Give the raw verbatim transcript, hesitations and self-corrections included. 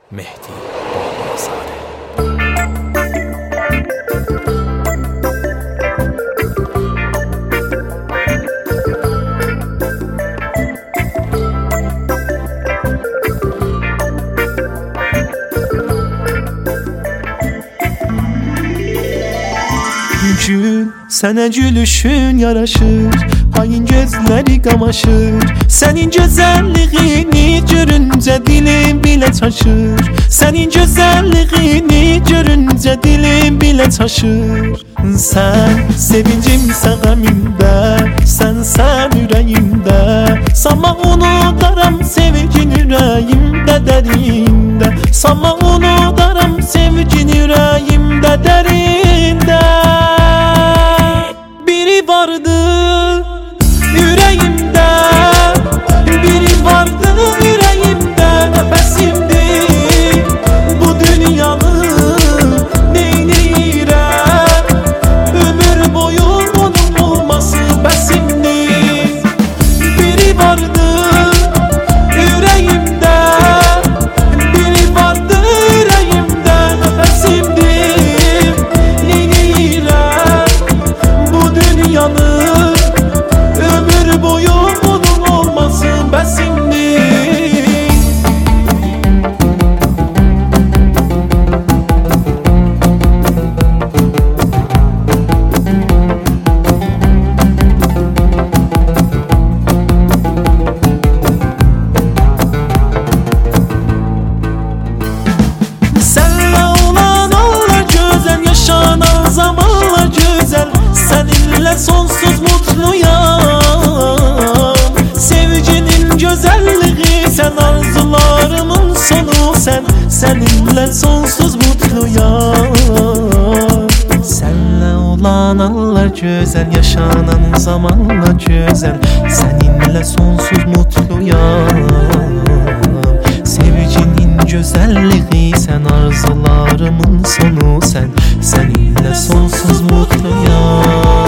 Mehdi Bağlazade. Gül, sənə gülüşün yaraşır, ayın gözləri qamaşır. Sənin gözəlliyini görüncə dilim bilə çaşır. Sənin gözəlliyini görüncə dilim bilə çaşır. Sən sevincimsən qəmimdə, sənsən ürəyimdə. Sanma unudaram sevgin ürəyimdə dərində. Sanma unudaram sevgin ürəyimdə dərində. Biri vardı yüreğimde, biri vardı yüreğimde. Nefesimdi bu dünyanın neyleyirəm. Ömür boyu onun olması bəsimdi. Biri vardı yüreğimde, biri vardı yüreğimde. Nefesimdi neyleyirəm bu dünyanın. Ömür boyu onun olmasın bəsimdi. Sənlə olan anlar gözəl, yaşanan zamanlar gözəl. Səninlə sonsuz mutluyam. Sevginin gözəlliği sən, arzularımın sonu sən. Səninlə sonsuz mutluyam. Sənlə olan anlar gözəl, yaşanan zamanlar gözəl. Səninlə sonsuz mutluyam. Sevginin gözəlliği sən, arzularımın sonu sən. Səninlə sonsuz mutluyam.